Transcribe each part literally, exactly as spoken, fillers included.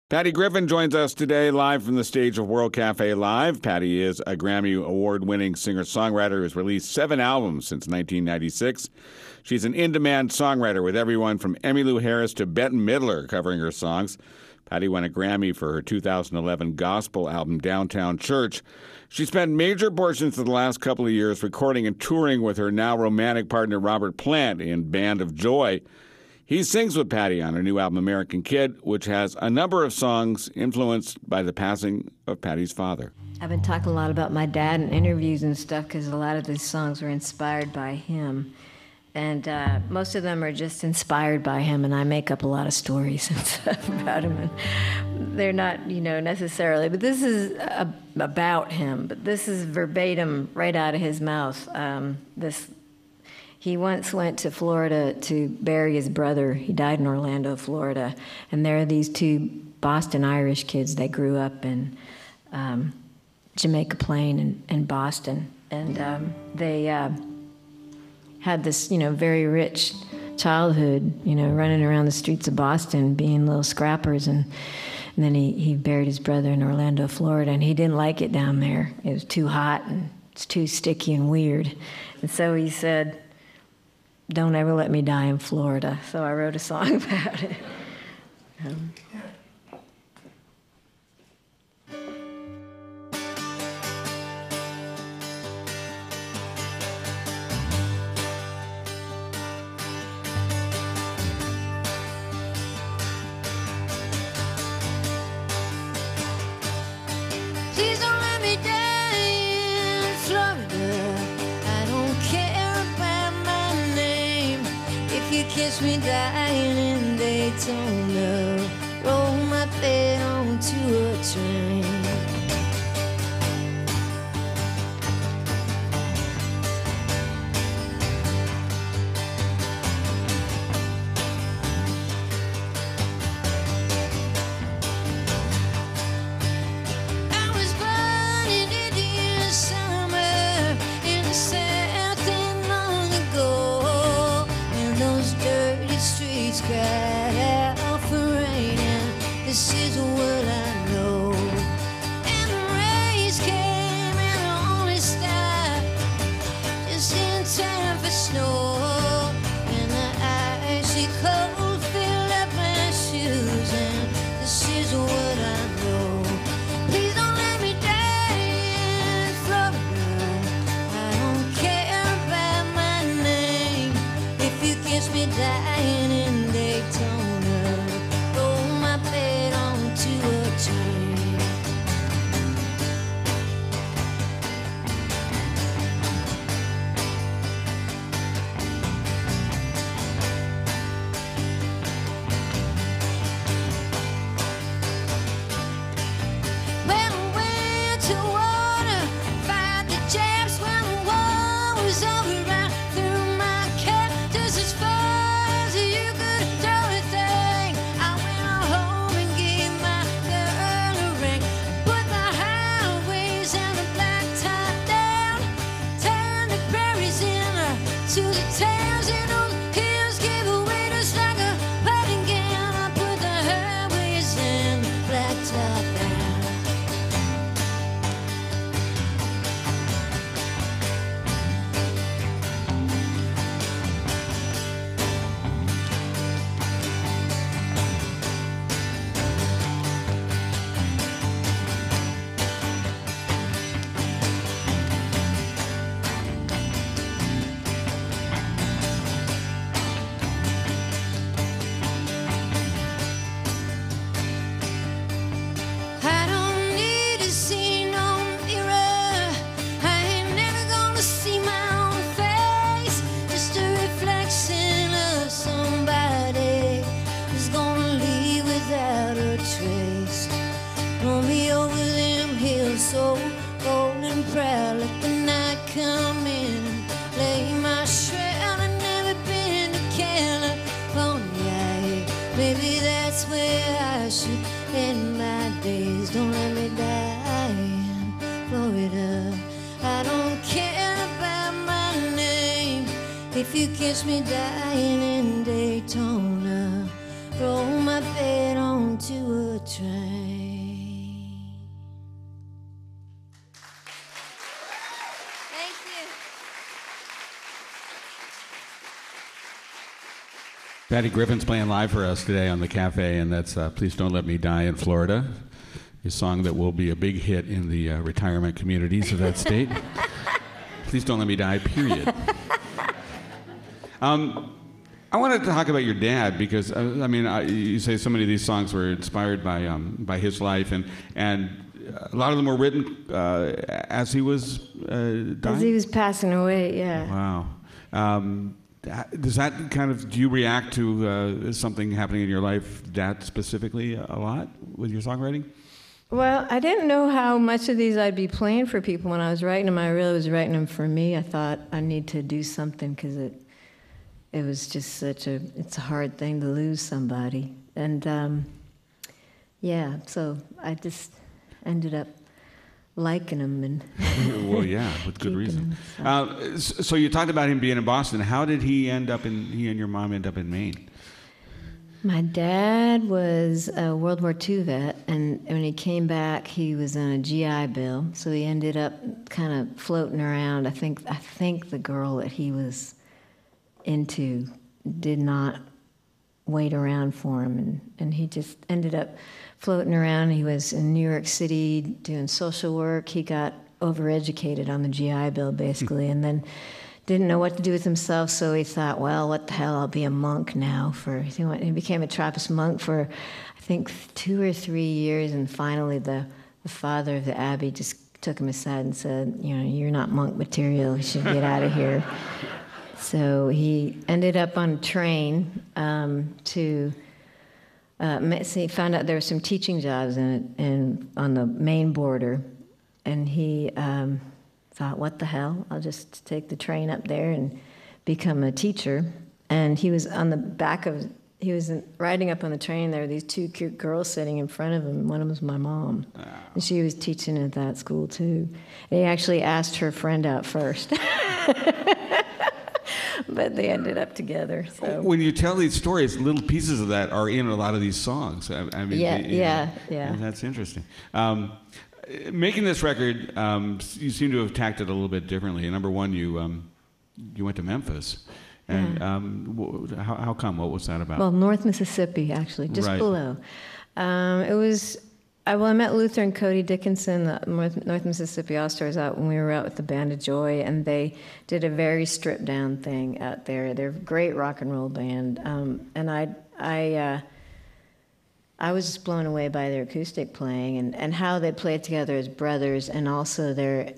Patty Griffin joins us today live from the stage of World Cafe Live. Patty is a Grammy Award-winning singer-songwriter who has released seven albums since nineteen ninety-six. She's an in-demand songwriter with everyone from Emmylou Harris to Bette Midler covering her songs. Patty won a Grammy for her two thousand eleven gospel album, Downtown Church. She spent major portions of the last couple of years recording and touring with her now romantic partner, Robert Plant, in Band of Joy. He sings with Patty on her new album, American Kid, which has a number of songs influenced by the passing of Patty's father. I've been talking a lot about my dad in interviews and stuff because a lot of these songs were inspired by him. And uh, most of them are just inspired by him, and I make up a lot of stories and stuff about him. And they're not, you know, necessarily, but this is a, about him. But this is verbatim right out of his mouth. Um, this He once went to Florida to bury his brother. He died in Orlando, Florida. And there are these two Boston Irish kids. They grew up in um, Jamaica Plain and, and Boston. And um, they uh, had this, you know, very rich childhood, you know, running around the streets of Boston, being little scrappers. And, and then he, he buried his brother in Orlando, Florida. And he didn't like it down there. It was too hot and it's too sticky and weird. And so he said, "Don't ever let me die in Florida." So I wrote a song about it. Um, Please don't let me die in Florida. I don't care about my name. If you kiss me dying in Daytona, roll my bed onto a train. I was born in Indian summer in the South and long ago, and those dirty streets cried out for rain, and this is what I know. And the rains came and only stopped just in time for snow, and the icy cold filled up my shoes, and this is what I know. Please don't let me die in Florida. I don't care about my name. If you kiss me dying in Daytona, roll my bed onto a train. When I went to water, fight the Japs when the war was over. I threw my cap just as far as you could throw a thing. I went home and gave my girl a ring. Put the highways and the black top down. Turned the prairies in to the towns, and those hills gave away just like a wedding gown. I put the highways and the black top down. I don't need to see no mirror. I ain't never gonna see my own face. Just a reflection of somebody who's gonna leave without a trace. Roll me over them hills so bold and proud. Let the night come in and lay my shroud. I've never been to California. Maybe that's where I should end my days. Don't let me die in Florida. I don't care about my name. If you kiss me dying in Daytona, roll my bed onto a train. Patty Griffin's playing live for us today on the Cafe, and that's uh, Please Don't Let Me Die in Florida, a song that will be a big hit in the uh, retirement communities of that state. Please Don't Let Me Die, period. Um, I wanted to talk about your dad because, uh, I mean, I, you say so many of these songs were inspired by um, by his life, and, and a lot of them were written uh, as he was uh, dying? As he was passing away, yeah. Wow. Um, Does that kind of, do you react to uh, something happening in your life, that specifically, a lot with your songwriting? Well, I didn't know how much of these I'd be playing for people when I was writing them. I really was writing them for me. I thought I need to do something because it it was just such a, it's a hard thing to lose somebody. And um, yeah, so I just ended up liking him and well, yeah, with good reason. him, so. Uh, so you talked about him being in Boston. How did he end up in? He and your mom end up in Maine? My dad was a World War Two vet, and when he came back, he was on a G I Bill. So he ended up kind of floating around. I think I think the girl that he was into did not wait around for him, and, and he just ended up floating around. He was in New York City doing social work. He got overeducated on the G I Bill, basically, and then didn't know what to do with himself, so he thought, well, what the hell, I'll be a monk now. For He went, he became a Trappist monk for, I think, two or three years, and finally the, the father of the abbey just took him aside and said, you know, you're not monk material, you should get out of here. So he ended up on a train um, to... Uh, so he found out there were some teaching jobs in, in on the Maine border, and he um, thought, "What the hell? I'll just take the train up there and become a teacher." And he was on the back of, he was in, riding up on the train. There were these two cute girls sitting in front of him. One of them was my mom, wow. And she was teaching at that school too. And he actually asked her friend out first. But they ended up together. So when you tell these stories, little pieces of that are in a lot of these songs. I, I mean, yeah, you know, yeah, yeah. That's interesting. Um, making this record, um, you seem to have tacked it a little bit differently. Number one, you um, you went to Memphis, and yeah. um, wh- how, how come? What was that about? Well, North Mississippi, actually, just right. below. Um, it was. I, well, I met Luther and Cody Dickinson, the North, North Mississippi All-Stars, out when we were out with the Band of Joy, and they did a very stripped-down thing out there. They're a great rock and roll band, um, and I, I, uh, I was just blown away by their acoustic playing and, and how they played together as brothers, and also they're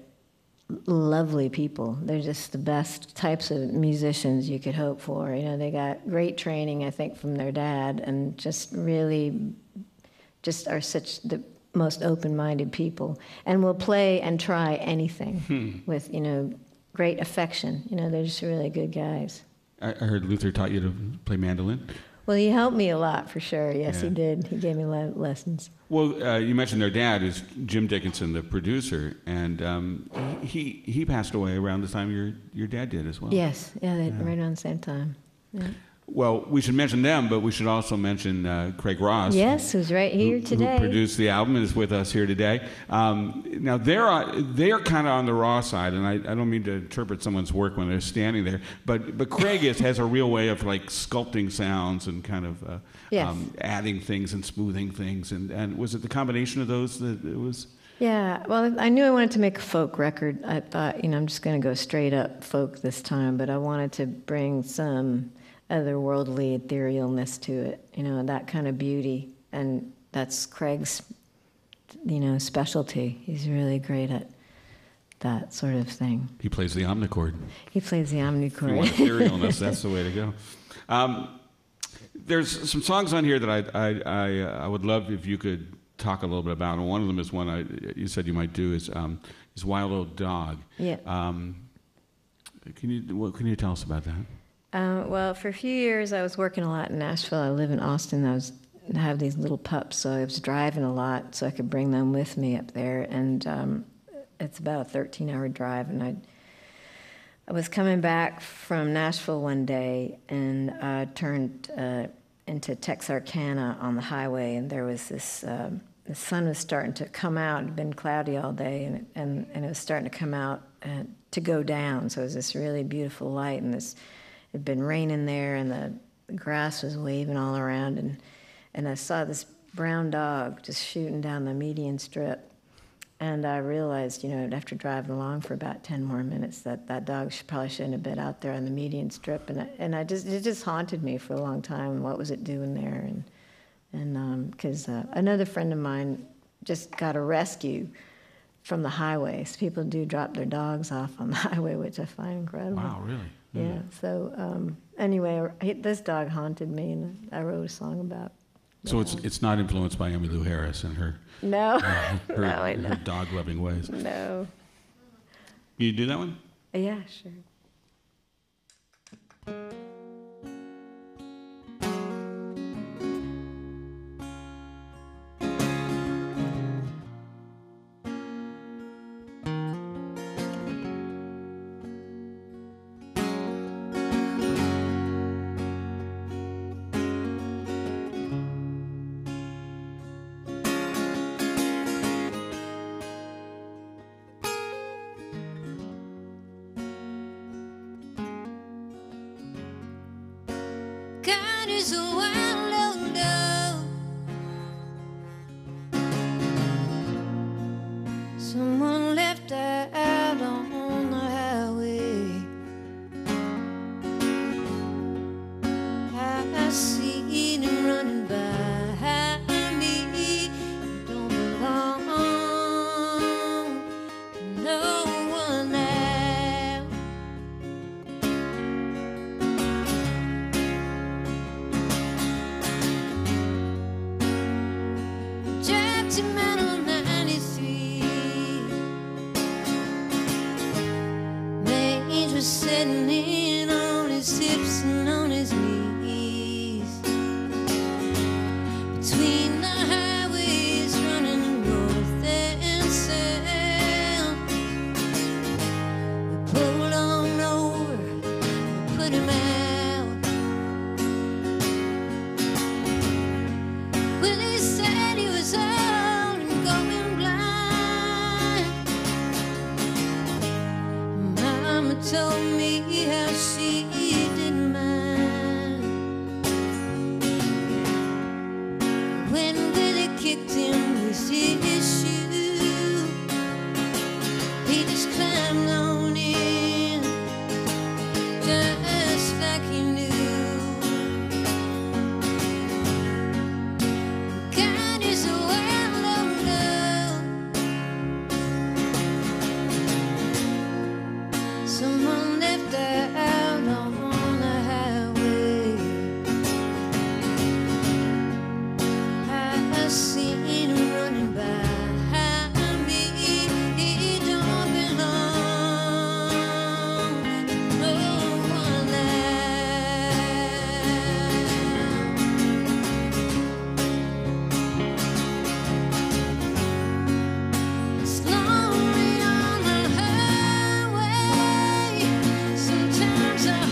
lovely people. They're just the best types of musicians you could hope for. You know, they got great training, I think, from their dad, and just really. Just are such the most open-minded people, and will play and try anything hmm. with, you know, great affection. You know, they're just really good guys. I, I heard Luther taught you to play mandolin. Well, he helped me a lot, for sure. Yes, yeah. he did. He gave me le- lessons. Well, uh, you mentioned their dad is Jim Dickinson, the producer, and um, he he passed away around the time your your dad did as well. Yes, yeah, they, yeah. right around the same time. Yeah. Well, we should mention them, but we should also mention uh, Craig Ross. Yes, who's right here who, today. Who produced the album and is with us here today. Um, now, they're, on, they're kind of on the raw side, and I, I don't mean to interpret someone's work when they're standing there, but, but Craig is, has a real way of like sculpting sounds and kind of uh, yes. um, adding things and smoothing things. And, and was it the combination of those that it was... Yeah, well, I knew I wanted to make a folk record. I thought, you know, I'm just going to go straight up folk this time, but I wanted to bring some... otherworldly etherealness to it, you know, that kind of beauty, and that's Craig's, you know, specialty. He's really great at that sort of thing. He plays the omnichord. He plays the omnichord. If you want etherealness, that's the way to go. Um, there's some songs on here that I I I, uh, I would love if you could talk a little bit about, and one of them is one I you said you might do is um, is Wild Old Dog. Yeah. Um, can you what can you tell us about that? Uh, well, for a few years, I was working a lot in Nashville. I live in Austin. I was I have these little pups, so I was driving a lot, so I could bring them with me up there. And um, it's about a thirteen-hour drive. And I, I was coming back from Nashville one day, and I turned uh, into Texarkana on the highway, and there was this. Uh, the sun was starting to come out. It had been cloudy all day, and and and it was starting to come out uh, to go down. So it was this really beautiful light, and this. It'd been raining there, and the the grass was waving all around, and, and I saw this brown dog just shooting down the median strip. And I realized, you know, after driving along for about ten more minutes, that that dog should, probably shouldn't have been out there on the median strip. And I, and I just it just haunted me for a long time. What was it doing there? And and because um, uh, another friend of mine just got a rescue from the highway. So people do drop their dogs off on the highway, which I find incredible. Wow, really? Yeah. Mm. So um, anyway, this dog haunted me, and I wrote a song about. So it's it's not influenced by Emmylou Harris and her no, uh, her, no, I know. her dog-loving ways. No. You do that one? Yeah, sure. God is a wild old dog. Someone left her out on the highway. I see him running by me. Don't belong to no one now. Jacked him out on ninety-three. Mange was setting in on his hips and on his knees. Between the highways running north and south, we pulled on over, we put him out. Well, he said he was old and going blind. Mama told me how she didn't mind when Willie kicked him with his shoe. He just climbed on in, just like he knew. God is a wild old dog. Someone left her out on the highway. I seen him running by me. He don't belong to no one now. It's lonely on the highway. Sometimes a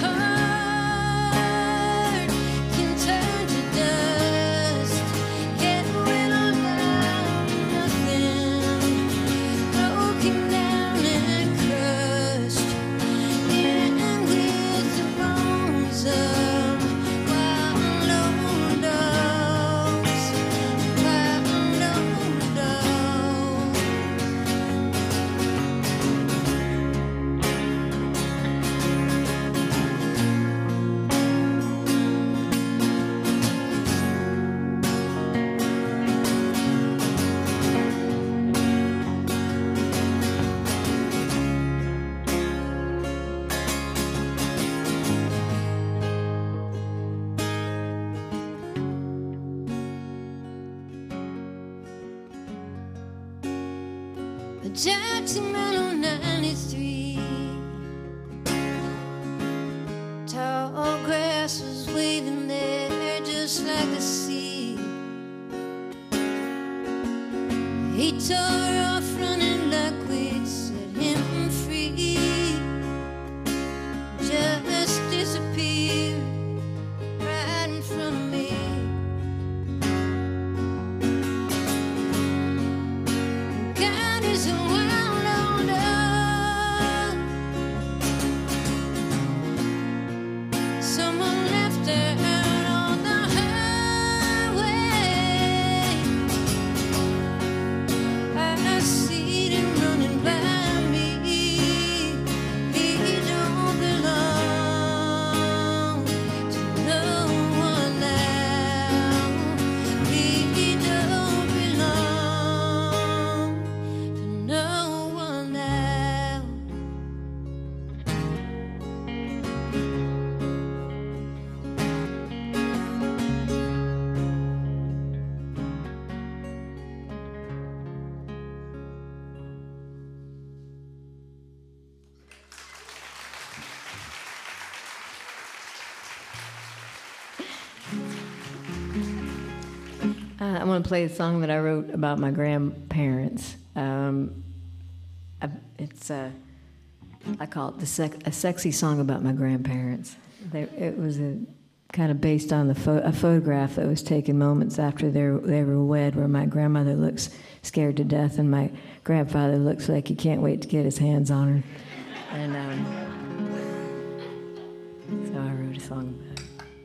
heart can turn to dust. Get whittled down to nothing, broken down and crushed, and with the bones of wild old dogs, wild old dogs. A Jackson man on ninety-three. Tall grass was waving there just like the sea. He tore off running like we'd set him free. Just disappeared right in front of me. God is a wild old dog. Someone left her out Uh, I want to play a song that I wrote about my grandparents. Um, I, it's uh, I call it the sec- a sexy song about my grandparents. They, it was a kind of based on the pho- a photograph that was taken moments after they they were wed, where my grandmother looks scared to death and my grandfather looks like he can't wait to get his hands on her. And um, so I wrote a song about it.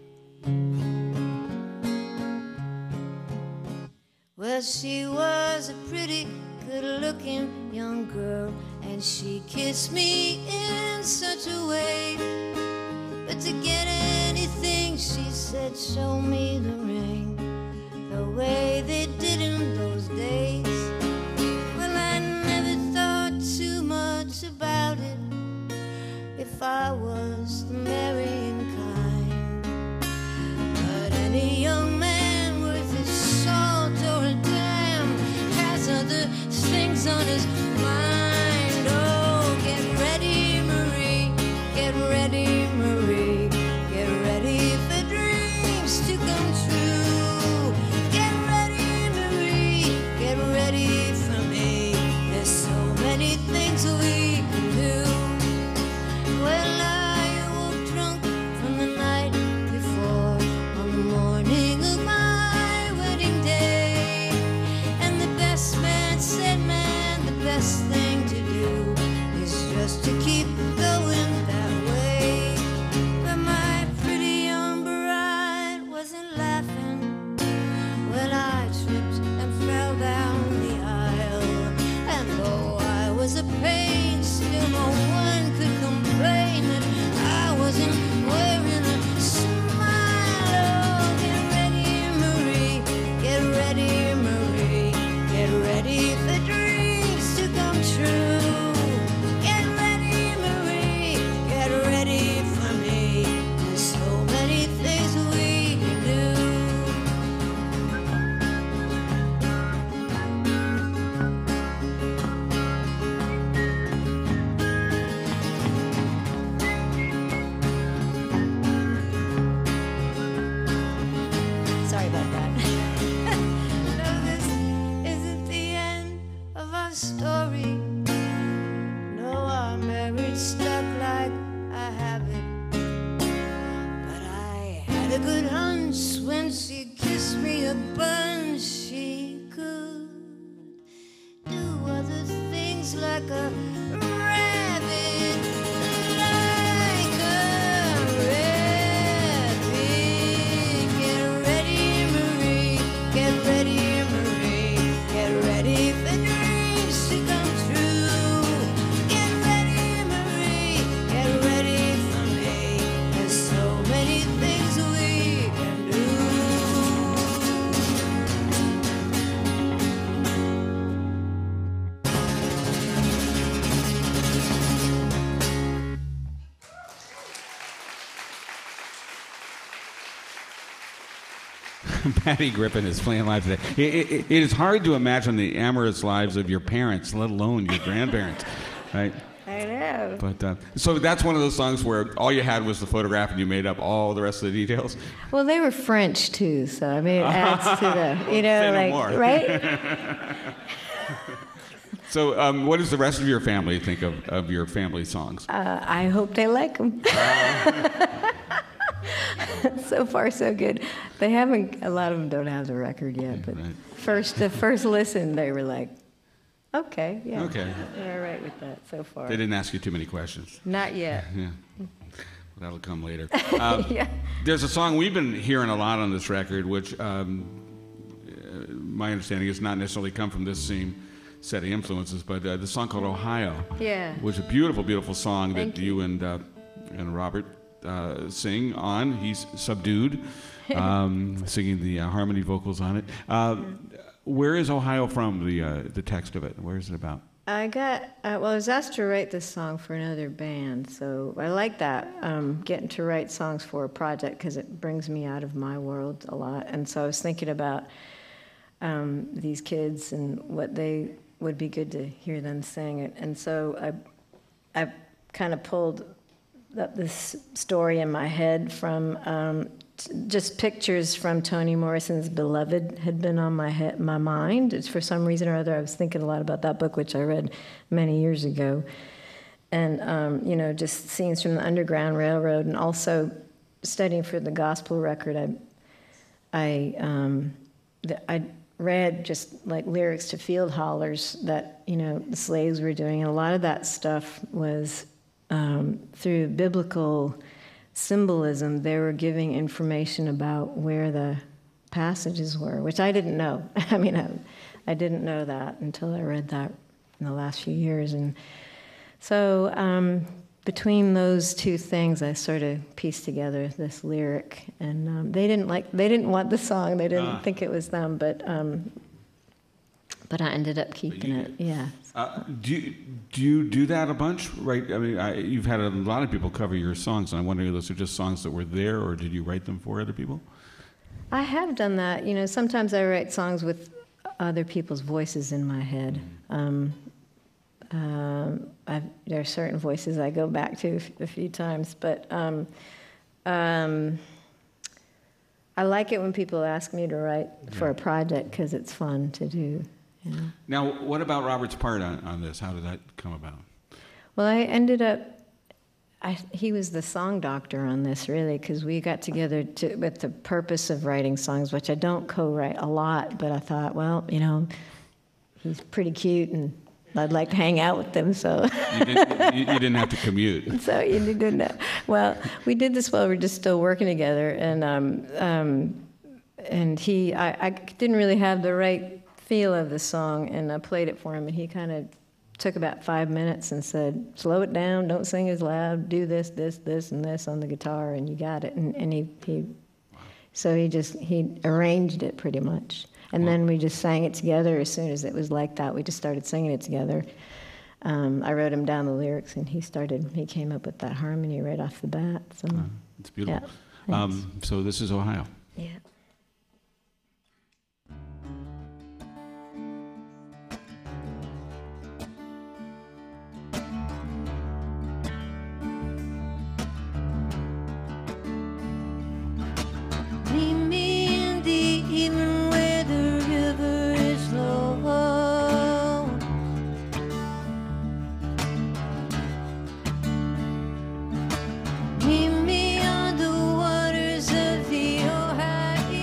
Well, she was a pretty good-looking young girl, and she kissed me in such a way. But to get anything, she said, show me the ring, the way they did in those days. Well, I never thought too much about it, if I was the marrying kind. But any young man worth his salt or a dime has other things on his mind. Oh, get ready, Marie, get ready, Marie, get ready for dreams to come true. Get ready, Marie, get ready for me. There's so many things we can do. Well, I awoke drunk from the night before, on the morning of my wedding day. And the best man said, man, the best thing to do is just to keep going that way. But my pretty young bride wasn't laughing when I tripped and fell down the aisle. And though I was a pain, still no one could complain that I wasn't wearing a smile. Oh, get ready, Marie, get ready, Marie, get ready for dreams to come true. Get ready, Marie, get ready for me. There's so many things we can do. Sorry about that. No, this isn't the end of our story. No, our marriage stuck like I have it. But I had a good hunch when she kissed me a bunch. She could do other things like a rabbit, like a rabbit. Get ready, Marie, get ready, Marie, get ready for dreams to come true. Get ready, Marie, get ready for me. There's so many things we can do. Patty Griffin is playing live today. It, it, it is hard to imagine the amorous lives of your parents, let alone your grandparents, right? I know. But uh, so that's one of those songs where all you had was the photograph and you made up all the rest of the details. Well, they were French too, so I mean, it adds to the, you know, Say no like, more. right? So um, what does the rest of your family think of, of your family songs? Uh, I hope they like them. So far, so good. They haven't. A lot of them don't have the record yet, but Right. first, the first listen, they were like, "Okay, yeah, Okay. they're all right with that so far." They didn't ask you too many questions. Not yet. Yeah. That'll come later. Um, Yeah. There's a song we've been hearing a lot on this record, which um, uh, my understanding is not necessarily come from this same set of influences, but uh, the song called Ohio, Yeah. which is a beautiful, beautiful song Thank that you and uh, and Robert uh, sing on. He's subdued, um, singing the uh, harmony vocals on it. Uh, where is Ohio from? The uh, the text of it. Where is it about? I got, uh, well, I was asked to write this song for another band, so I like that, um, getting to write songs for a project because it brings me out of my world a lot. And so I was thinking about um, these kids and what they would be good to hear them sing. And so I, I kind of pulled up this story in my head from um, just pictures from Toni Morrison's Beloved had been on my head, my mind. It's for some reason or other, I was thinking a lot about that book, which I read many years ago. And, um, you know, just scenes from the Underground Railroad, and also studying for the gospel record, I, I, um, the, I read just like lyrics to field hollers that, you know, the slaves were doing. And a lot of that stuff was um, through biblical symbolism. They were giving information about where the passages were, which I didn't know. I mean, I, I didn't know that until I read that in the last few years. And so um, between those two things, I sort of pieced together this lyric. And um, they didn't like, they didn't want the song. They didn't Ah. think it was them, but um, but I ended up keeping you it. Yeah. Uh, do you, do you do that a bunch, right? I mean, I, you've had a lot of people cover your songs, and I'm wondering if those are just songs that were there, or did you write them for other people? I have done that. You know, sometimes I write songs with other people's voices in my head. Um, um, I've, there are certain voices I go back to a few times, but um, um, I like it when people ask me to write for a project because it's fun to do. You know? Now, what about Robert's part on, on this? How did that come about? Well, I ended up, I, he was the song doctor on this, really, because we got together to, with the purpose of writing songs, which I don't co-write a lot, but I thought, well, you know, he's pretty cute, and I'd like to hang out with him, so... You didn't, you, you didn't have to commute. So you didn't know. Well, we did this while we were just still working together, and um, um, and he, I, I didn't really have the right feel of the song, and I played it for him, and he kind of took about five minutes and said, slow it down, don't sing as loud, do this, this, this, and this on the guitar, and you got it. And, and he, he so he just, he arranged it pretty much. And then we just sang it together as soon as it was like that. We just started singing it together. Um, I wrote him down the lyrics, and he started, he came up with that harmony right off the bat. So, Uh, it's beautiful. Yeah, um, so this is Ohio. yeah. Meet me in the evening where the river is low. Meet me on the waters of the Ohio.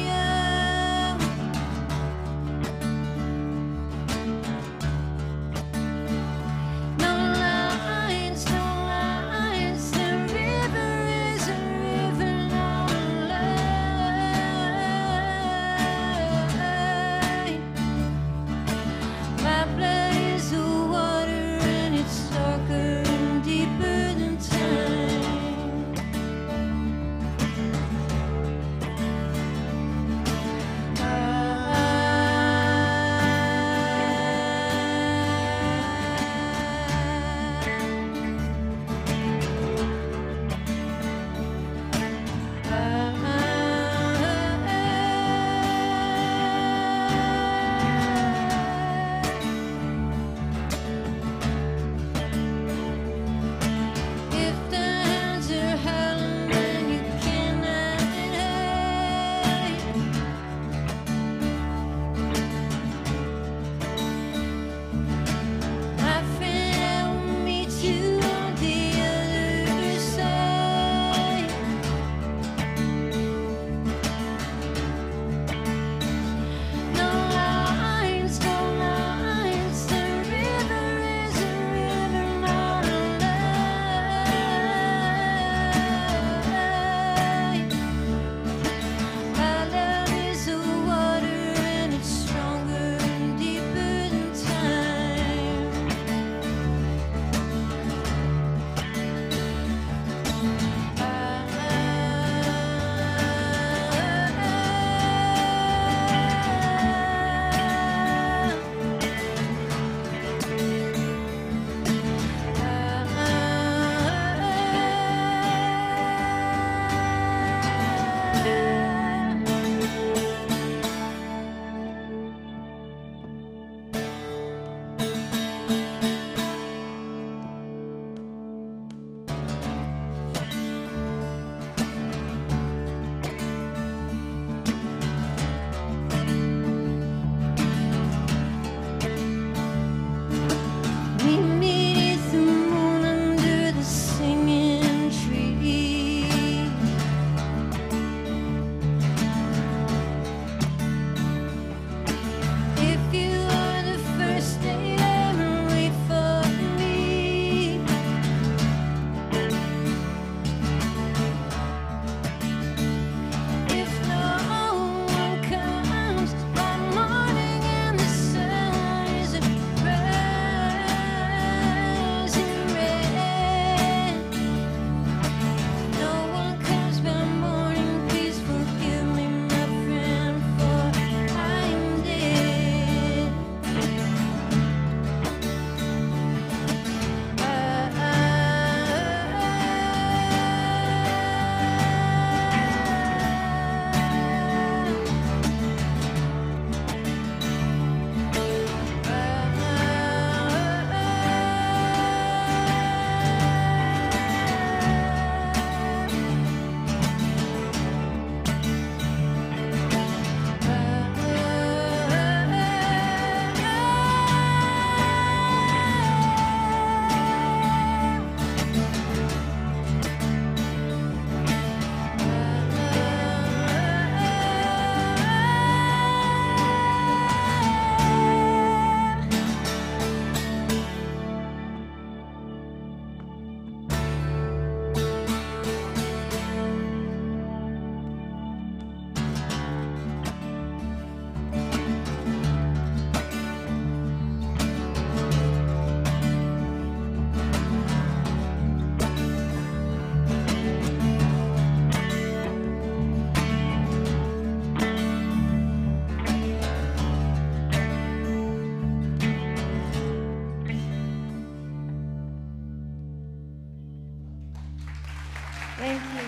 Thank you.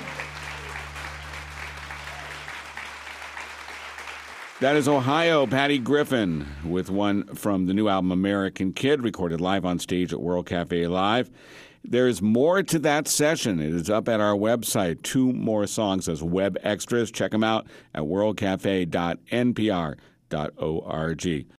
That is Ohio, Patty Griffin, with one from the new album American Kid, recorded live on stage at World Cafe Live. There's more to that session. It is up at our website. Two more songs as web extras. Check them out at world cafe dot n p r dot org.